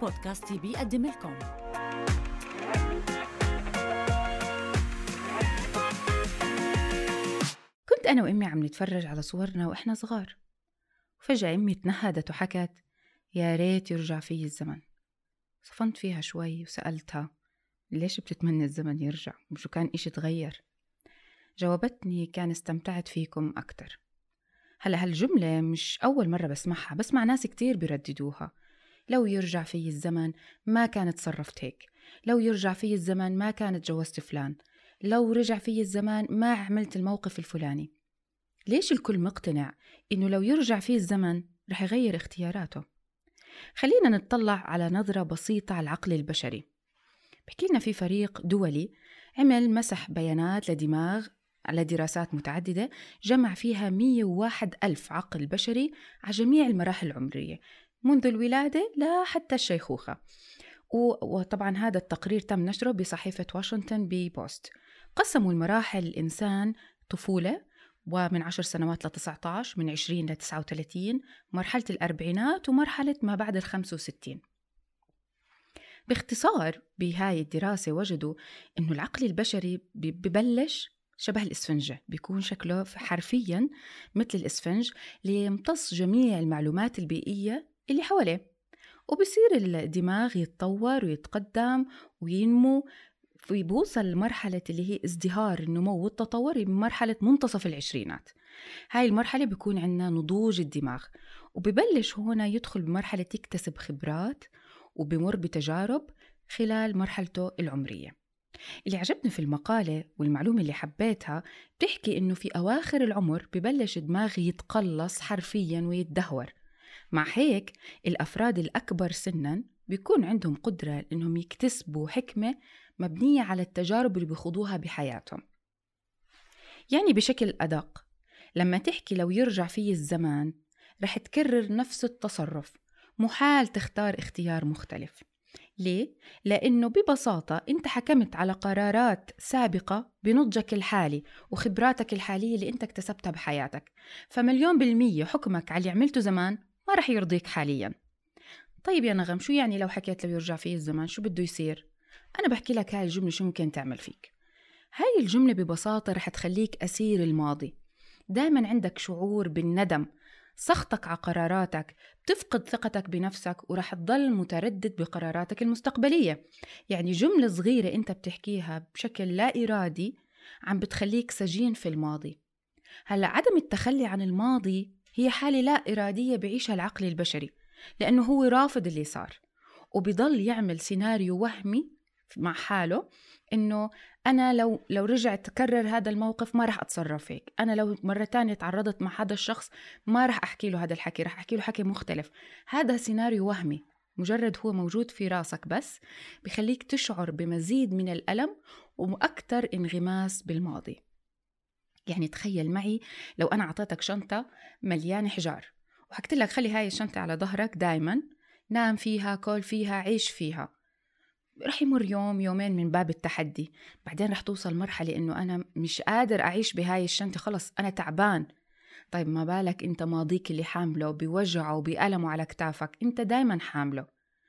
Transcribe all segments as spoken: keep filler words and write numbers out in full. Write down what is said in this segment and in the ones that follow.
بودكاستي بيقدم لكم. كنت أنا وأمي عم نتفرج على صورنا وإحنا صغار، وفجأة أمي تنهدت وحكت يا ريت يرجع في الزمن. صفنت فيها شوي وسألتها ليش بتتمنى الزمن يرجع وشو كان إشي تغير؟ جاوبتني كان استمتعت فيكم أكتر. هلأ هالجملة مش أول مرة بسمعها، بسمع ناس كتير بيرددوها. لو يرجع في الزمن ما كانت تصرفت هيك، لو يرجع في الزمن ما كانت جوزت فلان، لو رجع في الزمان ما عملت الموقف الفلاني. ليش الكل مقتنع إنه لو يرجع في الزمن رح يغير اختياراته؟ خلينا نتطلع على نظرة بسيطة على العقل البشري. بحكي لنا في فريق دولي عمل مسح بيانات لدماغ على دراسات متعددة، جمع فيها مية وواحد ألف عقل بشري على جميع المراحل العمرية منذ الولادة لحتى الشيخوخة. وطبعا هذا التقرير تم نشره بصحيفة واشنطن ببوست. قسموا المراحل الإنسان: طفولة، ومن عشر سنوات لتسعة عشر، من عشرين لتسعة وثلاثين، مرحلة الأربعينات، ومرحلة ما بعد الخمسة وستين. باختصار بهاي الدراسة وجدوا إنه العقل البشري ببلش شبه الإسفنجة، بيكون شكله حرفياً مثل الإسفنج اللي يمتص جميع المعلومات البيئية اللي حواليه، وبصير الدماغ يتطور ويتقدم وينمو، ويوصل لمرحلة اللي هي ازدهار النمو والتطور بمرحلة منتصف العشرينات. هاي المرحلة بيكون عندنا نضوج الدماغ، وببلش هنا يدخل بمرحلة يكتسب خبرات وبمر بتجارب خلال مرحلته العمرية. اللي عجبني في المقالة والمعلومة اللي حبيتها بتحكي إنه في أواخر العمر ببلش الدماغ يتقلص حرفياً ويتدهور. مع هيك الأفراد الأكبر سناً بيكون عندهم قدرة إنهم يكتسبوا حكمة مبنية على التجارب اللي بيخوضوها بحياتهم. يعني بشكل أدق، لما تحكي لو يرجع فيه الزمان رح تكرر نفس التصرف، محال تختار اختيار مختلف. ليه؟ لأنه ببساطة أنت حكمت على قرارات سابقة بنضجك الحالي وخبراتك الحالية اللي أنت اكتسبتها بحياتك، فمليون بالمية حكمك على اللي عملته زمان ما رح يرضيك حاليا. طيب يا نغم، شو يعني لو حكيت لو يرجع فيه الزمان شو بده يصير؟ أنا بحكي لك هاي الجملة شو ممكن تعمل فيك. هاي الجملة ببساطة رح تخليك أسير الماضي، دايما عندك شعور بالندم، سخطك على قراراتك، بتفقد ثقتك بنفسك، ورح تضل متردد بقراراتك المستقبلية. يعني جملة صغيرة أنت بتحكيها بشكل لا إرادي عم بتخليك سجين في الماضي. هلأ عدم التخلي عن الماضي هي حالة لا إرادية بعيشها العقل البشري، لأنه هو رافض اللي صار وبيضل يعمل سيناريو وهمي مع حاله إنه أنا لو لو رجعت تكرر هذا الموقف ما رح أتصرف هيك، أنا لو مرة تانية تعرضت مع هذا الشخص ما رح أحكي له هذا الحكي، رح أحكي له حكي مختلف. هذا سيناريو وهمي مجرد هو موجود في راسك، بس بخليك تشعر بمزيد من الألم وأكثر انغماس بالماضي. يعني تخيل معي لو أنا أعطيتك شنطة مليانة حجار وحكت لك خلي هاي الشنطة على ظهرك دايما، نام فيها، كل فيها، عيش فيها. رح يمر يوم يومين من باب التحدي، بعدين رح توصل مرحلة إنه أنا مش قادر أعيش بهاي الشنطة، خلص أنا تعبان. طيب ما بالك أنت ماضيك اللي حامله بوجعه وبألمه على كتافك، أنت دايما حامله،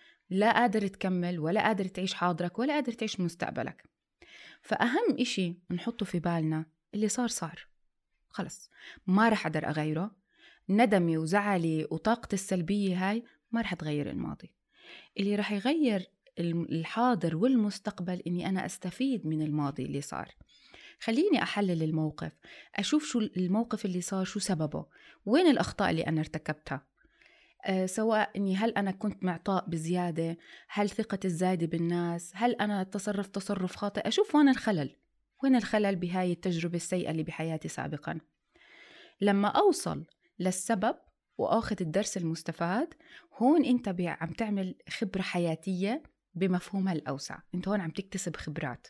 لا قادر تكمل ولا قادر تعيش حاضرك ولا قادر تعيش مستقبلك. فأهم إشي نحطه في بالنا اللي صار صار، خلص ما رح أقدر أغيره. ندمي وزعلي وطاقتي السلبية هاي ما رح تغير الماضي. اللي رح يغير الحاضر والمستقبل إني أنا أستفيد من الماضي اللي صار. خليني أحلل الموقف، أشوف شو الموقف اللي صار، شو سببه، وين الأخطاء اللي أنا ارتكبتها. أه سواء إني هل أنا كنت معطاء بزيادة، هل ثقتي الزايدة بالناس، هل أنا تصرف تصرف خاطئ. أشوف وين الخلل، وين الخلل بهاي التجربة السيئة اللي بحياتي سابقا. لما أوصل للسبب وأخذ الدرس المستفاد، هون أنت عم تعمل خبرة حياتية بمفهومها الأوسع، أنت هون عم تكتسب خبرات.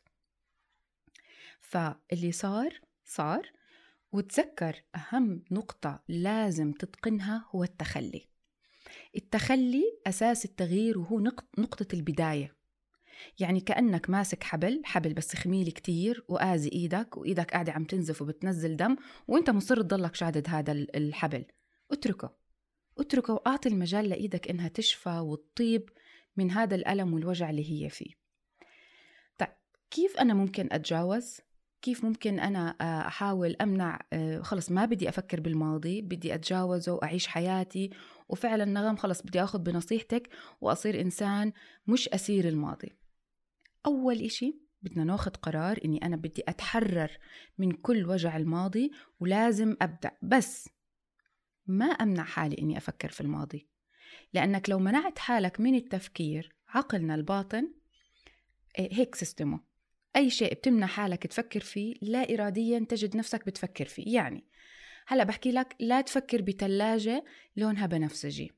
فاللي صار صار، وتذكر أهم نقطة لازم تتقنها هو التخلي. التخلي أساس التغيير، وهو نقطة البداية. يعني كأنك ماسك حبل حبل بس خميل كتير وآزي إيدك، وإيدك قاعدة عم تنزف وبتنزل دم، وإنت مصر تضلك شادد هذا الحبل. اتركه اتركه وأعطي المجال لإيدك إنها تشفى وتطيب من هذا الألم والوجع اللي هي فيه. طيب كيف أنا ممكن أتجاوز؟ كيف ممكن أنا أحاول أمنع خلص ما بدي أفكر بالماضي، بدي أتجاوزه وأعيش حياتي، وفعلا نغم خلص بدي أخذ بنصيحتك وأصير إنسان مش أسير الماضي. أول إشي بدنا ناخد قرار إني أنا بدي أتحرر من كل وجع الماضي، ولازم أبدأ، بس ما أمنع حالي إني أفكر في الماضي، لأنك لو منعت حالك من التفكير، عقلنا الباطن هيك سيستمه، أي شيء بتمنع حالك تفكر فيه لا إراديا تجد نفسك بتفكر فيه. يعني هلأ بحكي لك لا تفكر بتلاجة لونها بنفسجي،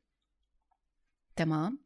تمام؟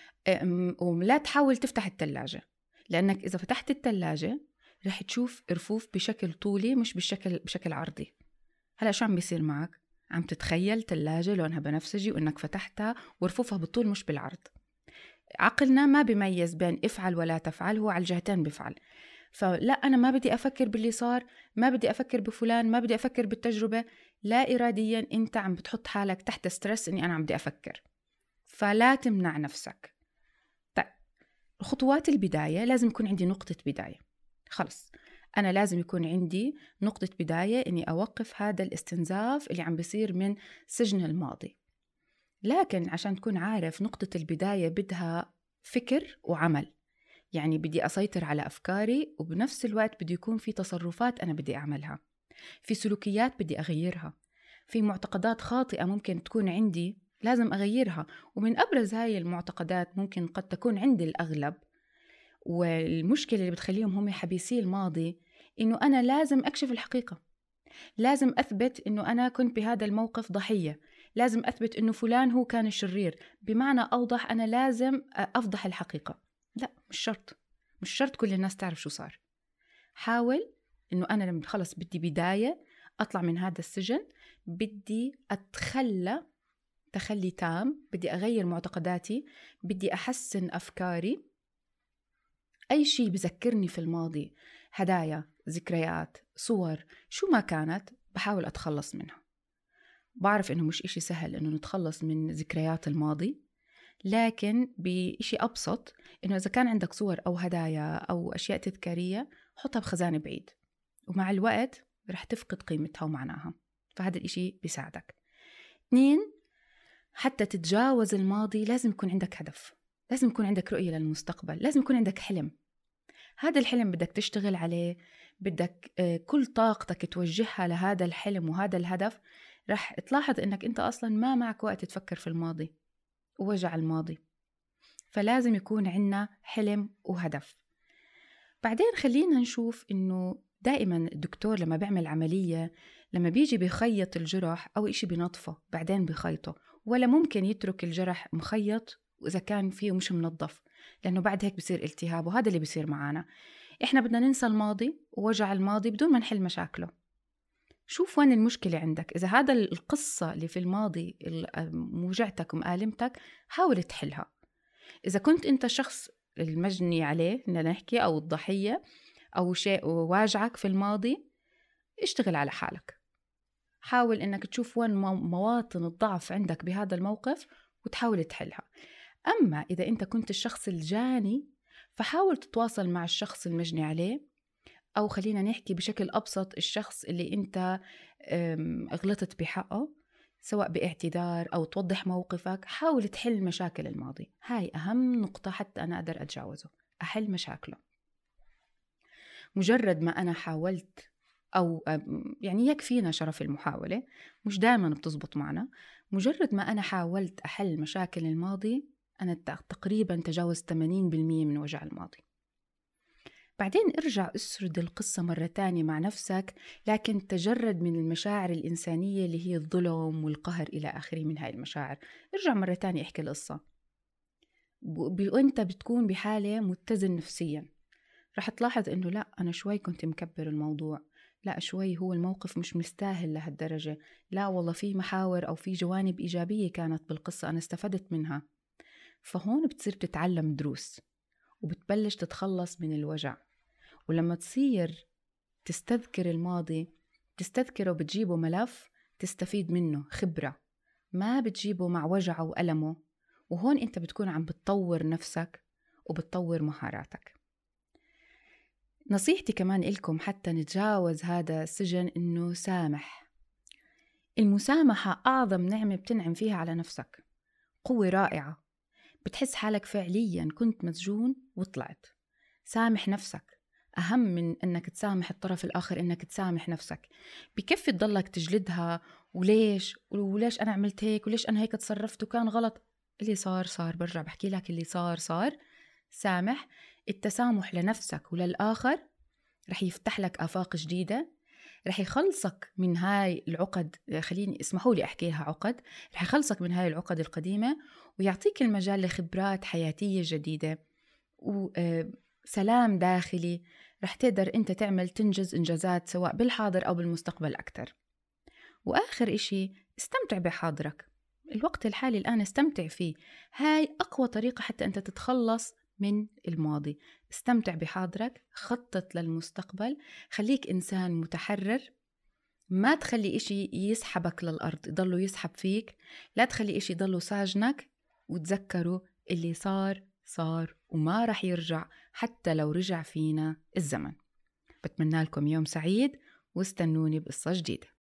ولا تحاول تفتح التلاجة، لأنك إذا فتحت التلاجة رح تشوف رفوف بشكل طولي مش بشكل بشكل عرضي. هلأ شو عم بيصير معك؟ عم تتخيل تلاجة لونها بنفسجي وإنك فتحتها ورفوفها بالطول مش بالعرض. عقلنا ما بيميز بين افعل ولا تفعل، هو على الجهتين بيفعل. فلا أنا ما بدي أفكر باللي صار، ما بدي أفكر بفلان، ما بدي أفكر بالتجربة. لا إراديا أنت عم بتحط حالك تحت ستريس إني أنا عم بدي أفكر، فلا تمنع نفسك. طيب خطوات البداية، لازم يكون عندي نقطة بداية. خلص أنا لازم يكون عندي نقطة بداية إني أوقف هذا الاستنزاف اللي عم بيصير من سجن الماضي. لكن عشان تكون عارف نقطة البداية بدها فكر وعمل، يعني بدي أسيطر على أفكاري، وبنفس الوقت بدي يكون في تصرفات أنا بدي أعملها، في سلوكيات بدي أغيرها، في معتقدات خاطئة ممكن تكون عندي لازم أغيرها. ومن أبرز هاي المعتقدات ممكن قد تكون عند الأغلب، والمشكلة اللي بتخليهم هم حبيسي الماضي، إنه أنا لازم أكشف الحقيقة، لازم أثبت إنه أنا كنت بهذا الموقف ضحية، لازم أثبت إنه فلان هو كان الشرير. بمعنى أوضح، أنا لازم أفضح الحقيقة. لا، مش شرط، مش شرط كل الناس تعرف شو صار. حاول إنه أنا لما خلص بدي بداية أطلع من هذا السجن، بدي أتخلى تخلي تام، بدي أغير معتقداتي، بدي أحسن أفكاري. أي شيء بذكرني في الماضي، هدايا، ذكريات، صور، شو ما كانت، بحاول أتخلص منها. بعرف إنه مش إشي سهل إنه نتخلص من ذكريات الماضي، لكن بإشي أبسط، إنه إذا كان عندك صور أو هدايا أو أشياء تذكارية، حطها بخزانة بعيد، ومع الوقت رح تفقد قيمتها ومعناها. فهذا الإشي بيساعدك. اثنين، حتى تتجاوز الماضي لازم يكون عندك هدف، لازم يكون عندك رؤية للمستقبل، لازم يكون عندك حلم. هذا الحلم بدك تشتغل عليه، بدك كل طاقتك توجهها لهذا الحلم وهذا الهدف. رح تلاحظ إنك أنت أصلا ما معك وقت تفكر في الماضي ووجع الماضي. فلازم يكون عنا حلم وهدف. بعدين خلينا نشوف إنه دائما الدكتور لما بيعمل عملية، لما بيجي بيخيط الجرح أو إشي بنظفه بعدين بيخيطه، ولا ممكن يترك الجرح مخيط وإذا كان فيه مش منظف، لأنه بعد هيك بيصير التهاب. وهذا اللي بيصير معانا، إحنا بدنا ننسى الماضي ووجع الماضي بدون ما نحل مشاكله. شوف وين المشكلة عندك. إذا هذا القصة اللي في الماضي موجعتك ومآلمتك، حاول تحلها. إذا كنت أنت الشخص المجني عليه نحكي أو الضحية أو شيء واجعك في الماضي، اشتغل على حالك. حاول إنك تشوف وين مواطن الضعف عندك بهذا الموقف وتحاول تحلها. أما إذا أنت كنت الشخص الجاني، فحاول تتواصل مع الشخص المجني عليه، أو خلينا نحكي بشكل أبسط الشخص اللي أنت غلطت بحقه، سواء باعتذار أو توضح موقفك. حاول تحل مشاكل الماضي، هاي أهم نقطة حتى أنا أقدر أتجاوزه، أحل مشاكله. مجرد ما أنا حاولت، أو يعني يكفينا شرف المحاولة، مش دائما بتزبط معنا. مجرد ما أنا حاولت أحل مشاكل الماضي، أنا تقريبا تجاوزت ثمانين بالمئة من وجع الماضي. بعدين ارجع اسرد القصة مرة تانية مع نفسك، لكن تجرد من المشاعر الإنسانية اللي هي الظلم والقهر إلى آخره من هاي المشاعر. ارجع مرة تانية احكي القصة وانت بتكون بحالة متزن نفسيا. رح تلاحظ انه لا، انا شوي كنت مكبر الموضوع، لا شوي هو الموقف مش مستاهل لهالدرجة، لا والله في محاور او في جوانب ايجابية كانت بالقصة انا استفدت منها. فهون بتصير تتعلم دروس وبتبلش تتخلص من الوجع. ولما تصير تستذكر الماضي، تستذكره بتجيبه ملف تستفيد منه خبرة، ما بتجيبه مع وجعه وألمه وهون أنت بتكون عم بتطور نفسك وبتطور مهاراتك. نصيحتي كمان إلكم حتى نتجاوز هذا السجن إنه سامح. المسامحة أعظم نعمة بتنعم فيها على نفسك، قوة رائعة. بتحس حالك فعليا كنت مسجون وطلعت. سامح نفسك، أهم من أنك تسامح الطرف الآخر إنك تسامح نفسك. بكفي تضلك تجلدها، وليش وليش أنا عملت هيك وليش أنا هيك تصرفت وكان غلط. اللي صار صار، برجع بحكي لك اللي صار صار. سامح. التسامح لنفسك وللآخر رح يفتح لك آفاق جديدة، رح يخلصك من هاي العقد، خليني اسمحوا لي أحكيها عقد، رح يخلصك من هاي العقد القديمة ويعطيك المجال لخبرات حياتية جديدة وسلام داخلي. رح تقدر أنت تعمل تنجز إنجازات سواء بالحاضر أو بالمستقبل أكتر. وآخر إشي، استمتع بحاضرك. الوقت الحالي الآن استمتع فيه. هاي أقوى طريقة حتى أنت تتخلص من الماضي. استمتع بحاضرك، خطط للمستقبل، خليك إنسان متحرر. ما تخلي إشي يسحبك للأرض يضلوا يسحب فيك، لا تخلي إشي يضلوا ساجنك. وتذكروا اللي صار صار وما رح يرجع حتى لو رجع فينا الزمن. بتمنى لكم يوم سعيد واستنوني بقصة جديدة.